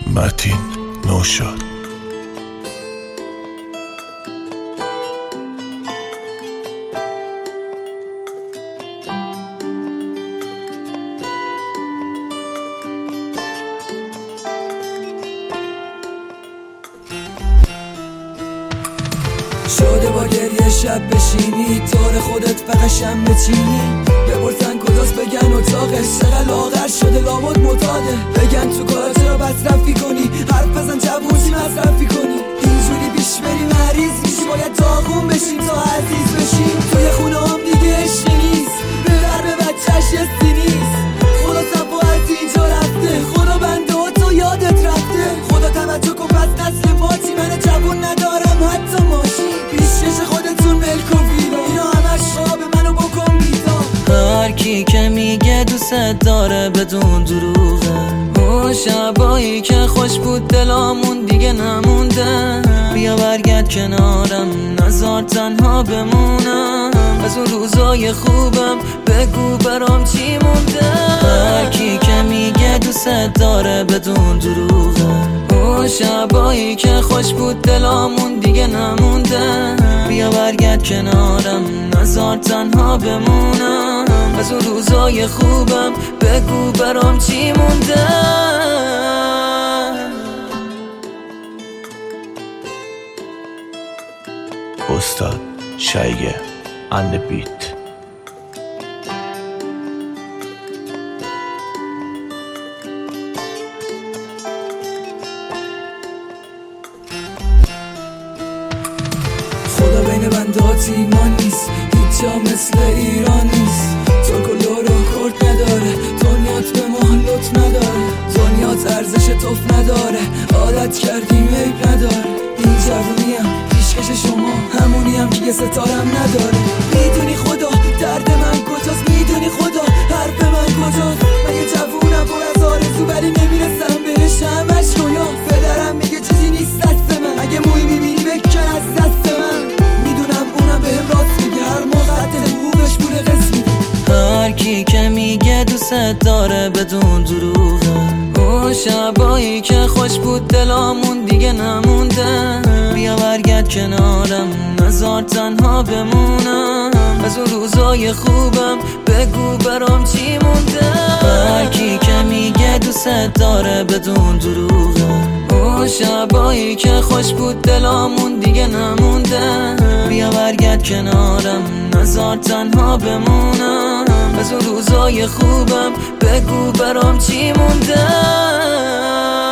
متین نوشاد. شده با گریه شب بشینی طور خودت فقط شم بچینی، بپرسن کجاست بگن اتاقش، چقدر لاغر شده لابد معتاده، بگن تو کارا چرا مصرفی کنی، حرف بزن جوونی مصرفی کنی، اینجوری پیش بری مریض میشی، باید داغون بشیم تا عزیز بشیم، توی خونه هم دیگه عشقی نیست، ببر به بچهش یه سی نیست، خدا صفا از اینجا رفته، خدا بنده ها تو یادت رفته، خدا توجه کن پس نسل ماتی، من جوون ندارم حتی ماشین، پیشش خودتون ملک و ویلا، اینا همش خواب منو بکن بیدار. هر کی که میگه دوست داره بدون دروغه، اون شبایی که خوش بود دلامون دیگه نمونده، بیا برگرد کنارم نزار تنها بمونم، از اون روزای خوبم بگو برام چی مونده. هر کی که میگه دوست داره بدون دروغه، اون شبایی که خوش بود دلامون دیگه نمونده، بیا برگرد کنارم نزار تنها بمونم، از اون روزای خوبم بگو برام چی مونده. استاد شایگه and the beat. خدا بین بنده ها ایمان نیست، هیچ جا مثل ایران نیست، ترک و لور و کرد نداره، دنیات به ما لط نداره، دنیات ارزش توف نداره، عادت کردیم عیب نداره، این جوونیم پیشکش شما همونیم که یه ستارم نداره، میدونی خدا درد من کجاست، میدونی خدا حرف من کجاست، من یه جوونم پر از آرزو ولی نمیرسم بهش، همش رویا، پدرم میگه چیزی نیست دست من، اگه موی میبینی بکن از دست من، میدونم اونم بهم راست میگه، هر موقع حقوقش پول قسط میده. هر کی که میگه دوست داره بدون دروغه، اون شبایی که خوش بود دلامون دیگه نمونده، بیا برگرد کنارم نزار تنها بمونم، از اون روزای خوبم بگو برام چی مونده. هر کی که میگه دوست داره بدون دروغه، اون شبایی که خوش بود دلامون دیگه نمونده، بیا برگرد کنارم نزار تنها بمونم، از اون روزای خوبم بگو برام چی مونده.